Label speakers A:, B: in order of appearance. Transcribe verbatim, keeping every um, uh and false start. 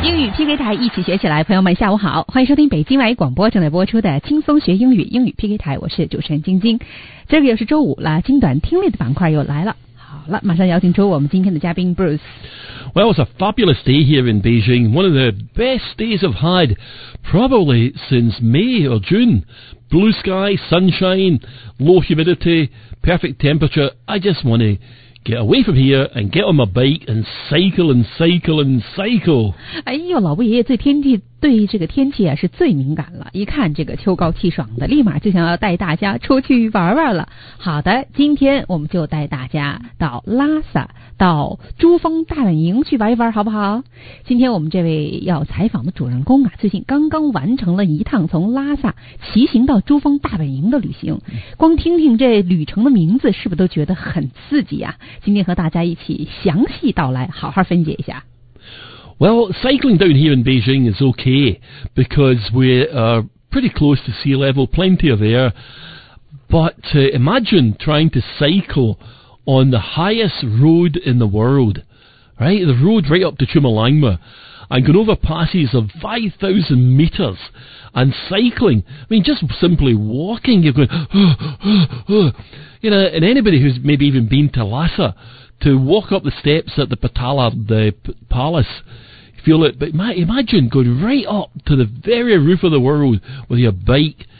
A: 英语 P K 台一起学起来，朋友们下午好，欢迎收听北京外语广播正在播出的轻松学英语英语 P K 台，我是主持人晶晶。这个又是周五了，精短听力的板块又来了。好了，马上邀请出我们今天的嘉宾 Bruce。
B: Well, it's a fabulous day here in Beijing, one of the best days I've had probably since May or June. Blue sky, sunshine, low humidity, perfect temperature. I just want to get away from here and get on my bike and cycle and cycle and cycle.
A: 哎呦，老布爷爷对天气对这个天气啊是最敏感了，一看这个秋高气爽的，立马就想要带大家出去玩玩了。好的，今天我们就带大家到拉萨，到珠峰大本营去玩一玩，好不好？今天我们这位要采访的主人公啊，最近刚刚完成了一趟从拉萨骑行到珠峰大本营的旅行，光听听这旅程的名字，是不是都觉得很刺激啊？今天和大家一起详细道来，好好分解一下。
B: Well, cycling down here in Beijing is okay because we are pretty close to sea level, plenty of air. But uh, imagine trying to cycle on the highest road in the world, right? The road right up to Chumalangma, and going over passes of five thousand metres and cycling. I mean, just simply walking, you're going, you know, and anybody who's maybe even been to Lhasa, to walk up the steps at the Patala the P- Palace, feel it. But imagine going right up to the very roof of the world with your bike